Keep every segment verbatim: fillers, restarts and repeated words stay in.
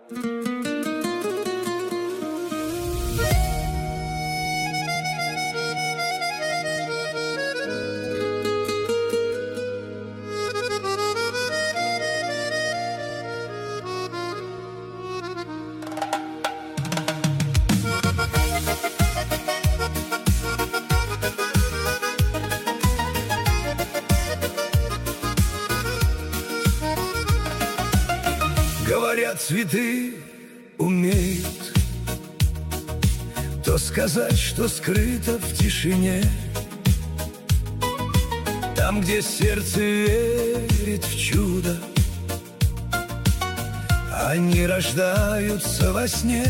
Говорят, цветы умеют то сказать, что скрыто в тишине. Там, где сердце верит в чудо, они рождаются во сне.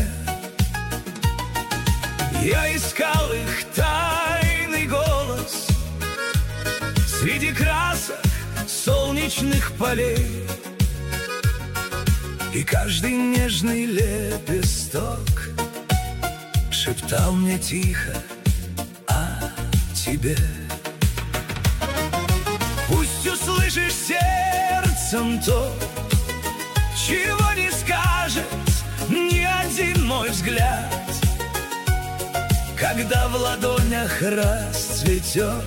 Я искал их тайный голос среди красок солнечных полей, и каждый нежный лепесток шептал мне тихо о тебе. Пусть услышишь сердцем то, чего не скажет ни один мой взгляд, когда в ладонях расцветет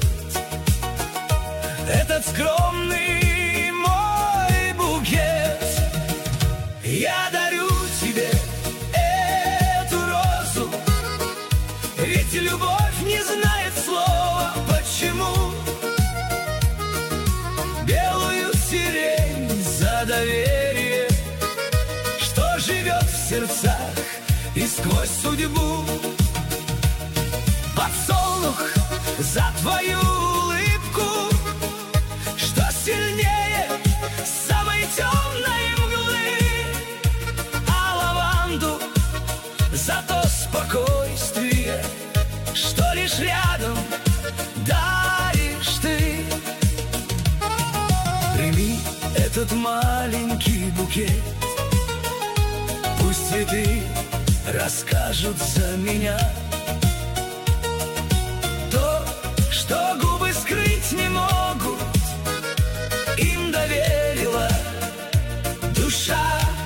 этот скромный мой букет. Я дарю тебе эту розу, ведь любовь не знает слова «почему». Белую сирень за доверие, что живет в сердцах и сквозь судьбу. Подсолнух за твою улыбку, что сильнее самой темной мглы, а лаванду за то спокойствие, что лишь рядом даришь ты. Прими этот маленький букет, пусть цветы расскажут за меня то, что губы скрыть не могут, им доверила душа.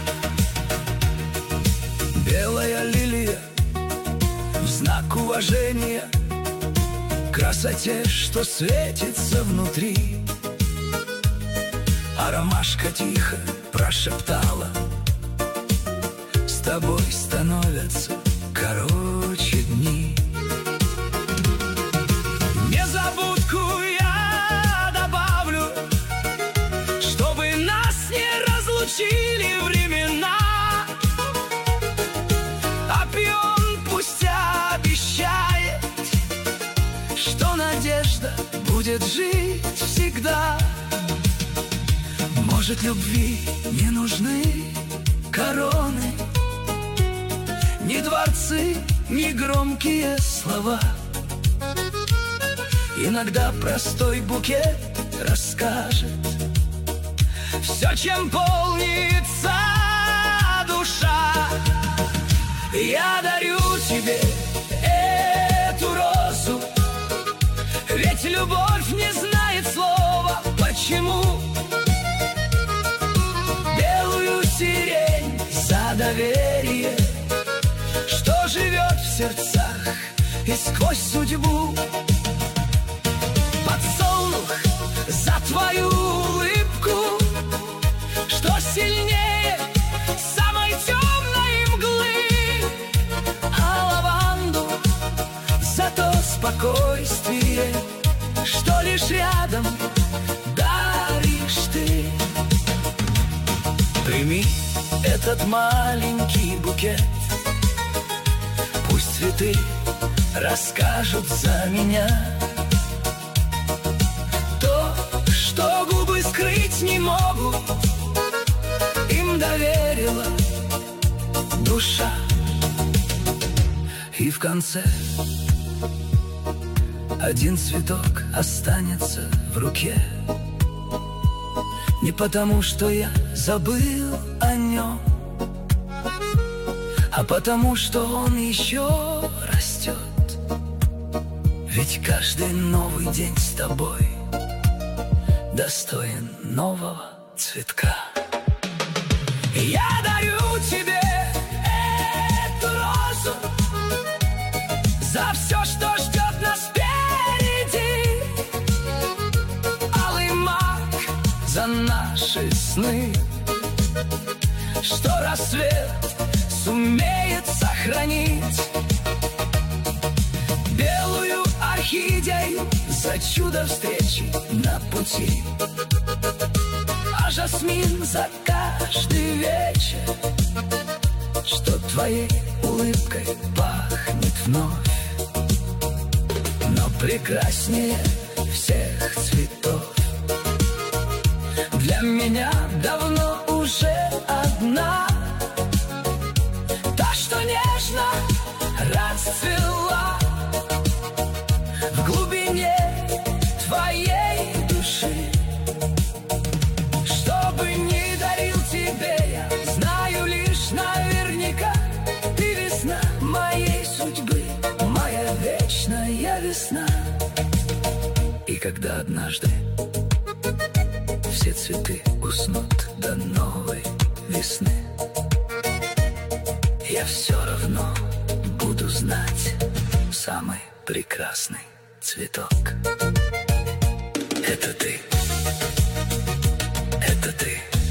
Белая лилия в знак уважения красоте, что светится внутри, а ромашка тихо прошептала: с тобой становятся короче дни. Незабудку я добавлю, чтобы нас не разлучили времена, а пион пусть обещает, что надежда будет жить всегда. Может, любви не нужны короны, ни дворцы, ни громкие слова. Иногда простой букет расскажет все, чем полнится душа. Я дарю тебе эту розу, ведь любовь не знает слова «почему». Белую сирень за доверие, что живет в сердцах и сквозь судьбу. Подсолнух за твою улыбку, что сильнее самой темной мглы, а лаванду за то спокойствие, что лишь рядом даришь ты. Прими этот маленький букет, пусть цветы расскажут за меня то, что губы скрыть не могут, им доверила душа. И в конце один цветок останется в руке, не потому, что я забыл о нем, а потому, что он еще растет. Ведь каждый новый день с тобой достоин нового цветка. Я дарю тебе что рассвет сумеет сохранить белую орхидею за чудо встречи на пути, а жасмин за каждый вечер, что твоей улыбкой пахнет вновь. Но прекраснее всех цветов для меня давно уже одна, та, что нежно расцвела в глубине твоей души. Что бы ни дарил тебе я, знаю лишь наверняка, ты весна моей судьбы, моя вечная весна. И когда однажды все цветы уснут до новой весны, я все равно буду знать самый прекрасный цветок. Это ты, это ты.